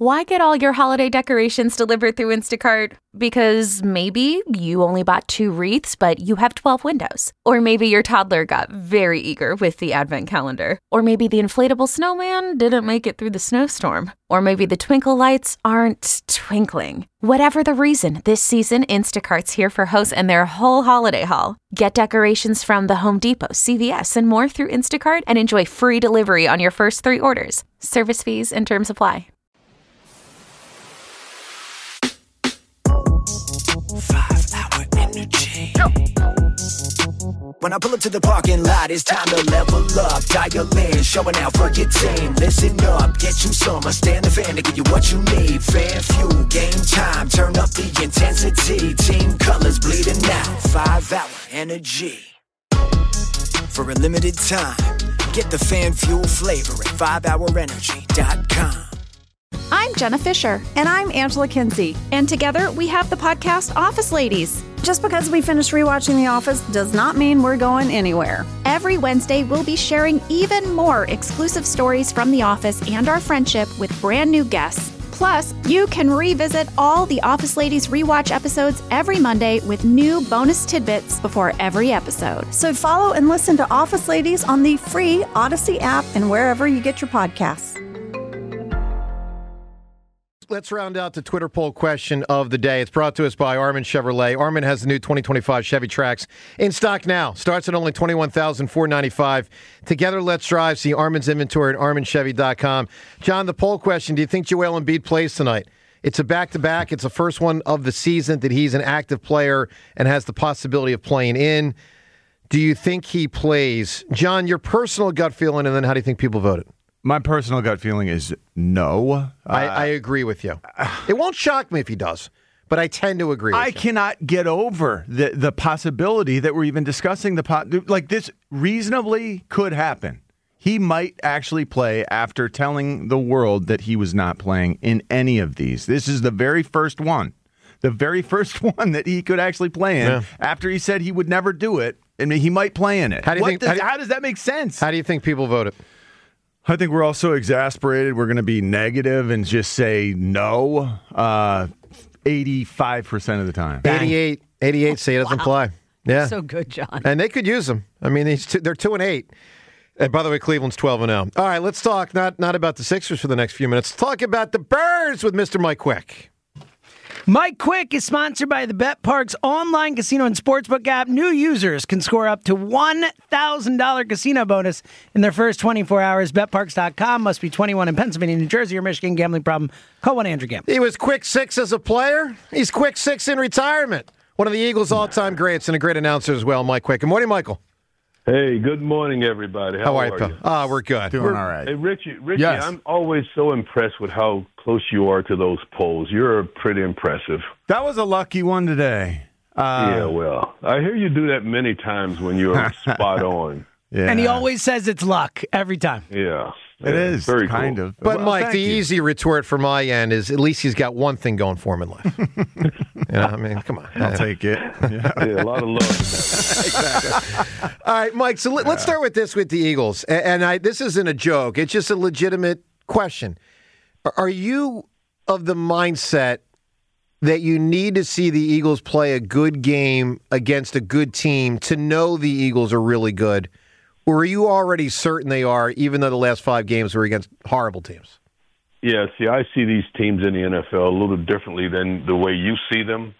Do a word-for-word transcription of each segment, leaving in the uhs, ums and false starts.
Why get all your holiday decorations delivered through Instacart? Because maybe you only bought two wreaths, but you have twelve windows. Or maybe your toddler got very eager with the advent calendar. Or maybe the inflatable snowman didn't make it through the snowstorm. Or maybe the twinkle lights aren't twinkling. Whatever the reason, this season, Instacart's here for hosts and their whole holiday haul. Get decorations from the Home Depot, C V S, and more through Instacart and enjoy free delivery on your first three orders. Service fees and terms apply. Five-hour energy. When I pull up to the parking lot, it's time to level up. Dial in, showing out for your team. Listen up, get you some. I stand the fan to give you what you need. Fan fuel, game time. Turn up the intensity. Team colors bleeding out. Five-hour energy. For a limited time, get the fan fuel flavor at five hour energy dot com. I'm Jenna Fisher. And I'm Angela Kinsey. And together we have the podcast Office Ladies. Just because we finished rewatching The Office does not mean we're going anywhere. Every Wednesday, we'll be sharing even more exclusive stories from The Office and our friendship with brand new guests. Plus, you can revisit all the Office Ladies rewatch episodes every Monday with new bonus tidbits before every episode. So follow and listen to Office Ladies on the free Odyssey app and wherever you get your podcasts. Let's round out the Twitter poll question of the day. It's brought to us by Armin Chevrolet. Armin has the new twenty twenty-five Chevy Trax in stock now. Starts at only twenty-one thousand four hundred ninety-five dollars. Together, let's drive. See Armin's inventory at armin chevy dot com. John, the poll question, do you think Joel Embiid plays tonight? It's a back-to-back. It's the first one of the season that he's an active player and has the possibility of playing in. Do you think he plays? John, your personal gut feeling, and then how do you think people voted? My personal gut feeling is no. Uh, I, I agree with you. It won't shock me if he does, but I tend to agree with I you. cannot get over the the possibility that we're even discussing the po- like this reasonably could happen. He might actually play after telling the world that he was not playing in any of these. This is the very first one. The very first one that he could actually play in yeah. after he said he would never do it, and he might play in it. How do you what think? Does, how, do, how does that make sense? How do you think people voted? I think we're all so exasperated. We're going to be negative and just say no uh, eighty-five percent of the time. eighty-eight, eighty-eight say he doesn't Wow. play. Yeah. So good, John. And they could use him. I mean, he's two, they're two and eight. And by the way, Cleveland's twelve and oh. All right, let's talk not, not about the Sixers for the next few minutes. Let's talk about the Birds with Mister Mike Quick. Mike Quick is sponsored by the BetParx online casino and sportsbook app. New users can score up to one thousand dollars casino bonus in their first twenty-four hours. Bet Parx dot com. Must be twenty-one in Pennsylvania, New Jersey, or Michigan. Gambling problem? Call one eight hundred gambler. He was quick six as a player. He's quick six in retirement. One of the Eagles' all-time greats and a great announcer as well, Mike Quick. Good morning, Michael. Hey, good morning, everybody. How, How are are you, pal? you? Ah, we're good. Doing We're, all right. Hey, Richie, Richie Yes. I'm always so impressed with how close you are to those polls. You're pretty impressive. That was a lucky one today. Uh, yeah, well, I hear you do that many times when you're spot on. Yeah. And he always says it's luck every time. Yeah. It yeah, is, very kind cool. of. But, Well, Mike, thank the you. easy retort from my end is at least he's got one thing going for him in life. you know, I mean, come on. I'll take it. Yeah. Yeah, a lot of love. Exactly. All right, Mike, so let, let's start with this with the Eagles. And, and I, this isn't a joke. It's just a legitimate question. Are- Are you of the mindset that you need to see the Eagles play a good game against a good team to know the Eagles are really good? Or are you already certain they are, even though the last five games were against horrible teams? Yeah, see, I see these teams in the N F L a little differently than the way you see them.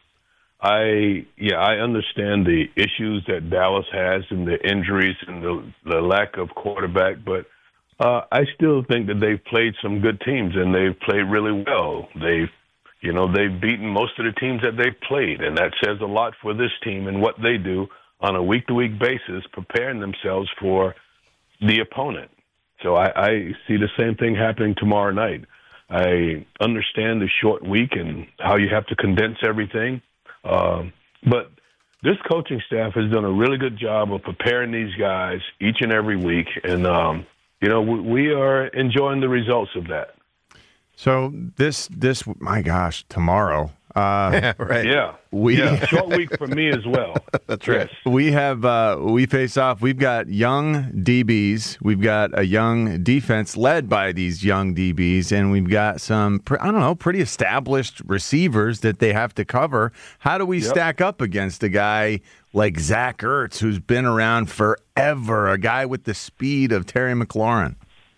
I, yeah, I understand the issues that Dallas has and the injuries and the, the lack of quarterback, but uh, I still think that they've played some good teams and they've played really well. They've, you know, they've beaten most of the teams that they've played, and that says a lot for this team and what they do on a week-to-week basis, preparing themselves for the opponent. So I, I see the same thing happening tomorrow night. I understand the short week and how you have to condense everything. Um, but this coaching staff has done a really good job of preparing these guys each and every week. And, um, you know, we, we are enjoying the results of that. So this, this, my gosh, tomorrow, Uh, yeah, right. Yeah. We, yeah. Short week for me as well. That's right. Yes. We have, uh, we face off. We've got young D Bs. We've got a young defense led by these young D Bs, and we've got some, I don't know, pretty established receivers that they have to cover. How do we Yep. stack up against a guy like Zach Ertz, who's been around forever, a guy with the speed of Terry McLaurin?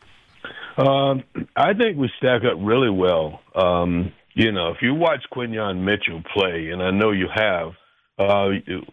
Um, I think we stack up really well. Um, you know, if you watch Quinyon Mitchell play, and I know you have, uh,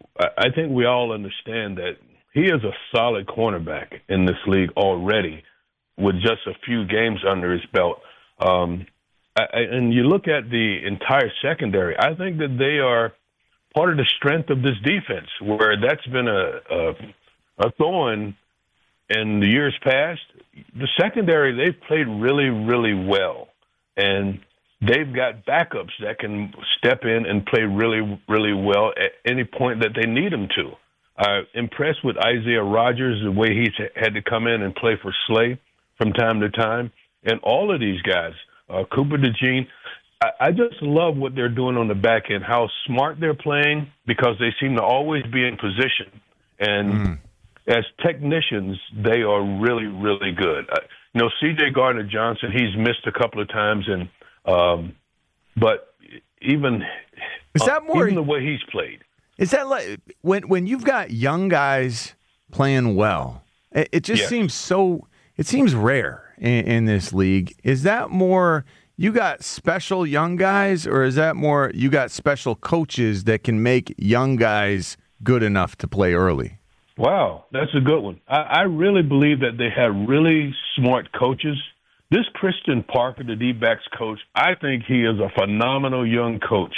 I think we all understand that he is a solid cornerback in this league already with just a few games under his belt. Um, I, and you look at the entire secondary, I think that they are part of the strength of this defense, where that's been a, a, a thorn in the years past. The secondary, they've played really, really well. And they've got backups that can step in and play really, really well at any point that they need them to. I'm impressed with Isaiah Rodgers, the way he's had to come in and play for Slay from time to time. And all of these guys, uh, Cooper DeJean, I, I just love what they're doing on the back end, how smart they're playing, because they seem to always be in position. And mm. as technicians, they are really, really good. Uh, you know, C J Gardner-Johnson, he's missed a couple of times, and um, but even, is that more, uh, even the way he's played. Is that like when when you've got young guys playing well? It, it just yes. seems so. It seems rare in, in this league. Is that more you got special young guys, or is that more you got special coaches that can make young guys good enough to play early? Wow, that's a good one. I, I really believe that they have really smart coaches. This Christian Parker, the D-backs coach, I think he is a phenomenal young coach.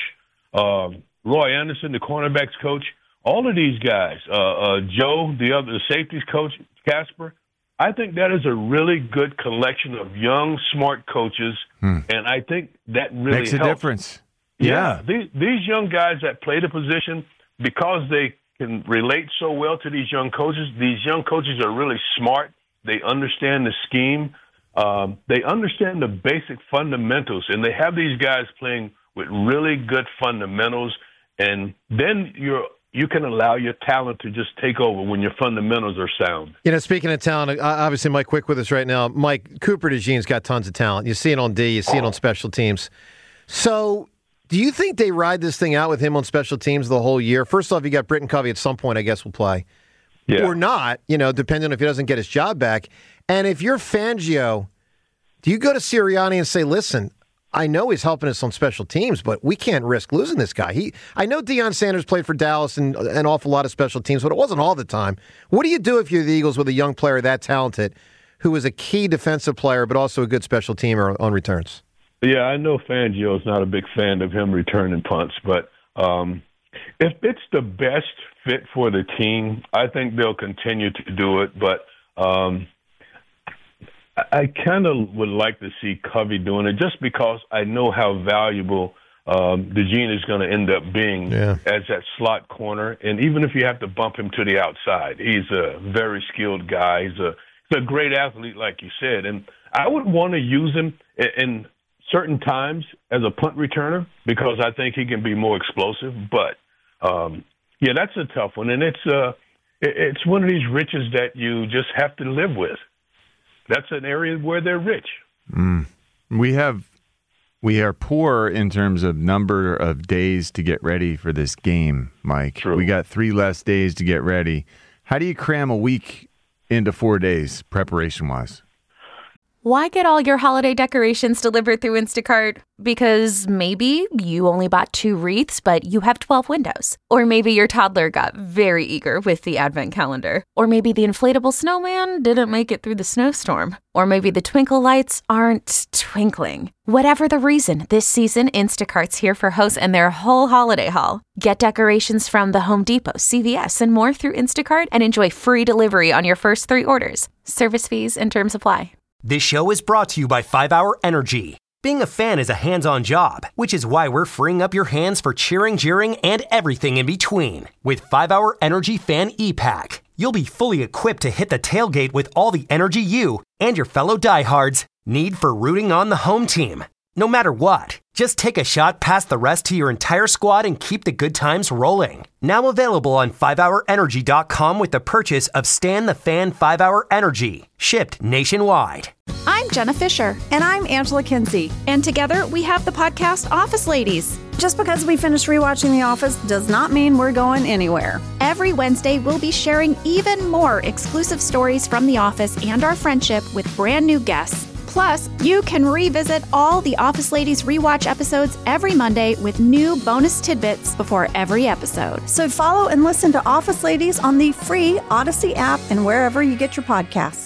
Um, Roy Anderson, the cornerbacks coach, all of these guys, uh, uh, Joe, the other the safeties coach, Casper, I think that is a really good collection of young, smart coaches, hmm. and I think that really makes a helps. difference. Yeah, yeah. These, these young guys that play the position, because they can relate so well to these young coaches, these young coaches are really smart. They understand the scheme. Um, they understand the basic fundamentals, and they have these guys playing with really good fundamentals, and then you're you can allow your talent to just take over when your fundamentals are sound. You know, speaking of talent, obviously Mike Quick with us right now. Mike, Cooper DeJean's got tons of talent. You see it on D, you see it on special teams. So do you think they ride this thing out with him on special teams the whole year? First off, you got Britton Covey at some point, I guess, will play. Yeah. Or not, you know, depending on if he doesn't get his job back. And if you're Fangio, do you go to Sirianni and say, listen, I know he's helping us on special teams, but we can't risk losing this guy. He, I know Deion Sanders played for Dallas and an awful lot of special teams, but it wasn't all the time. What do you do if you're the Eagles with a young player that talented who is a key defensive player but also a good special teamer on returns? Yeah, I know Fangio is not a big fan of him returning punts, but um, if it's the best fit for the team, I think they'll continue to do it. But um, I kind of would like to see Covey doing it just because I know how valuable um, DeJean is going to end up being yeah. as that slot corner. And even if you have to bump him to the outside, he's a very skilled guy. He's a, he's a great athlete, like you said. And I would want to use him in, in certain times as a punt returner because I think he can be more explosive. But, um, yeah, that's a tough one. And it's uh, it's one of these riches that you just have to live with. That's an area where they're rich. Mm. We have, we are poor in terms of number of days to get ready for this game, Mike. True. We got three less days to get ready. How do you cram a week into four days preparation-wise? Why get all your holiday decorations delivered through Instacart? Because maybe you only bought two wreaths, but you have twelve windows. Or maybe your toddler got very eager with the advent calendar. Or maybe the inflatable snowman didn't make it through the snowstorm. Or maybe the twinkle lights aren't twinkling. Whatever the reason, this season, Instacart's here for hosts and their whole holiday haul. Get decorations from the Home Depot, C V S, and more through Instacart and enjoy free delivery on your first three orders. Service fees and terms apply. This show is brought to you by five hour Energy. Being a fan is a hands-on job, which is why we're freeing up your hands for cheering, jeering, and everything in between. With five hour Energy Fan E-Pack, you'll be fully equipped to hit the tailgate with all the energy you and your fellow diehards need for rooting on the home team. No matter what, just take a shot past the rest to your entire squad and keep the good times rolling. Now available on five hour energy dot com with the purchase of Stan the Fan five hour Energy, shipped nationwide. I'm Jenna Fisher. And I'm Angela Kinsey. And together we have the podcast Office Ladies. Just because we finished rewatching The Office does not mean we're going anywhere. Every Wednesday, we'll be sharing even more exclusive stories from The Office and our friendship with brand new guests. Plus, you can revisit all the Office Ladies rewatch episodes every Monday with new bonus tidbits before every episode. So follow and listen to Office Ladies on the free Odyssey app and wherever you get your podcasts.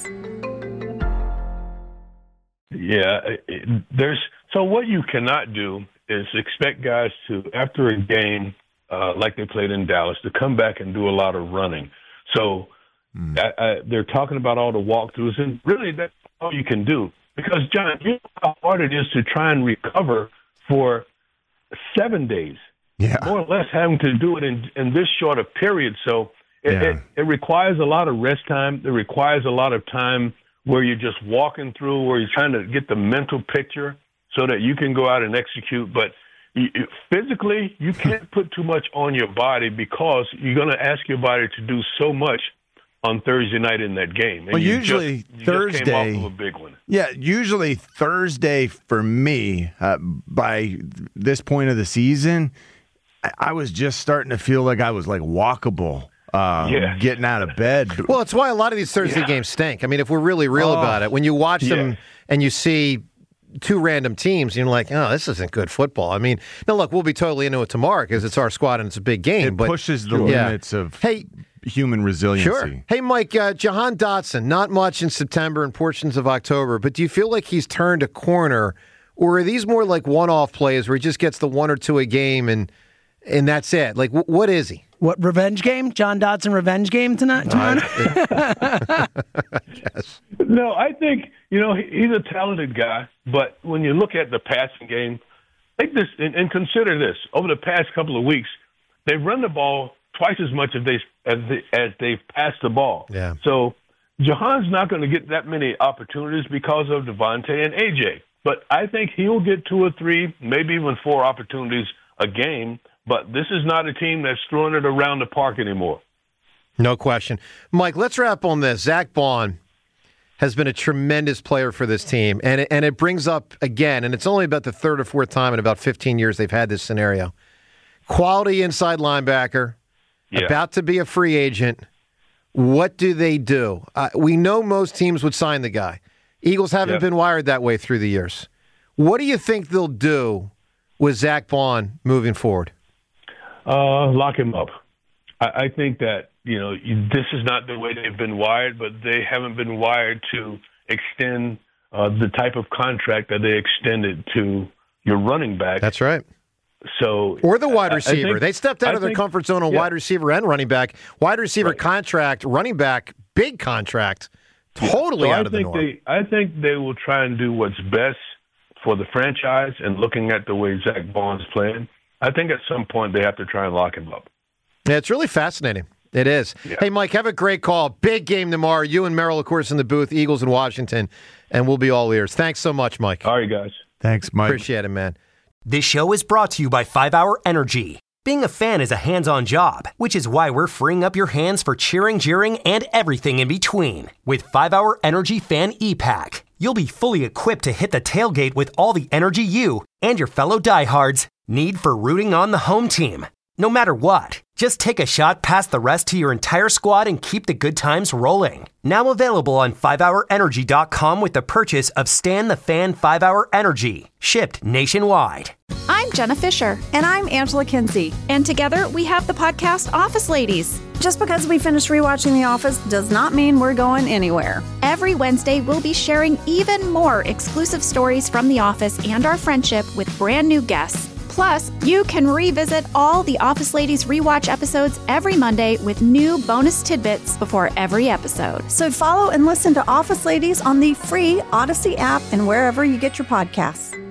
Yeah, it, there's so what you cannot do is expect guys to, after a game uh, like they played in Dallas, to come back and do a lot of running. So mm. I, I, they're talking about all the walkthroughs, and really that's all you can do. Because, John, you know how hard it is to try and recover for seven days, yeah. more or less having to do it in, in this short a period. So it, yeah. it, it requires a lot of rest time. It requires a lot of time where you're just walking through, where you're trying to get the mental picture so that you can go out and execute. But you, physically, you can't put too much on your body because you're going to ask your body to do so much on Thursday night in that game. And well, you usually just, you Thursday. Just came off of a big one. Yeah, usually Thursday for me, uh, by this point of the season, I, I was just starting to feel like I was like walkable. Uh, yeah. Getting out of bed. Well, it's why a lot of these Thursday yeah. games stink. I mean, if we're really real oh, about it, when you watch yeah. them and you see two random teams, you're like, oh, this isn't good football. I mean, now look, we'll be totally into it tomorrow because it's our squad and it's a big game. It but pushes the yeah. limits of hey, human resiliency. Sure. Hey, Mike, uh, Jahan Dotson, not much in September and portions of October, but do you feel like he's turned a corner, or are these more like one-off plays where he just gets the one or two a game and and that's it? Like, w- what is he? What, revenge game? John Dotson revenge game tonight? Tomorrow? I guess. No, I think, you know, he's a talented guy, but when you look at the passing game, take this and, and consider this. Over the past couple of weeks, they've run the ball twice as much as they as, they, as they've passed the ball. Yeah. So Jahan's not going to get that many opportunities because of Devontae and A J. But I think he'll get two or three, maybe even four opportunities a game. But this is not a team that's throwing it around the park anymore. No question. Mike, let's wrap on this. Zach Baun has been a tremendous player for this team. And it, and it brings up, again, and it's only about the third or fourth time in about fifteen years they've had this scenario. Quality inside linebacker, yeah. about to be a free agent. What do they do? Uh, we know most teams would sign the guy. Eagles haven't yep. been wired that way through the years. What do you think they'll do with Zach Baun moving forward? Uh, lock him up. I, I think that, you know, you, this is not the way they've been wired, but they haven't been wired to extend uh, the type of contract that they extended to your running back. That's right. So, or the wide receiver. Think, they stepped out I of their think, comfort zone on yeah. wide receiver and running back. Wide receiver right. contract, running back, big contract, totally so out I of the think norm. They, I think they will try and do what's best for the franchise, and looking at the way Zach Baun's playing, I think at some point they have to try and lock him up. Yeah, it's really fascinating. It is. Yeah. Hey, Mike, have a great call. Big game tomorrow. You and Merrill, of course, in the booth, Eagles in Washington, and we'll be all ears. Thanks so much, Mike. All right, guys. Thanks, Mike. Appreciate it, man. This show is brought to you by five hour Energy. Being a fan is a hands-on job, which is why we're freeing up your hands for cheering, jeering, and everything in between. With five hour Energy Fan E-Pack, you'll be fully equipped to hit the tailgate with all the energy you and your fellow diehards need for rooting on the home team. No matter what, just take a shot past the rest to your entire squad and keep the good times rolling. Now available on five hour energy dot com with the purchase of Stan the Fan five hour Energy, shipped nationwide. I'm Jenna Fisher. And I'm Angela Kinsey. And together we have the podcast Office Ladies. Just because we finished rewatching The Office does not mean we're going anywhere. Every Wednesday, we'll be sharing even more exclusive stories from The Office and our friendship with brand new guests. Plus, you can revisit all the Office Ladies rewatch episodes every Monday with new bonus tidbits before every episode. So follow and listen to Office Ladies on the free Odyssey app and wherever you get your podcasts.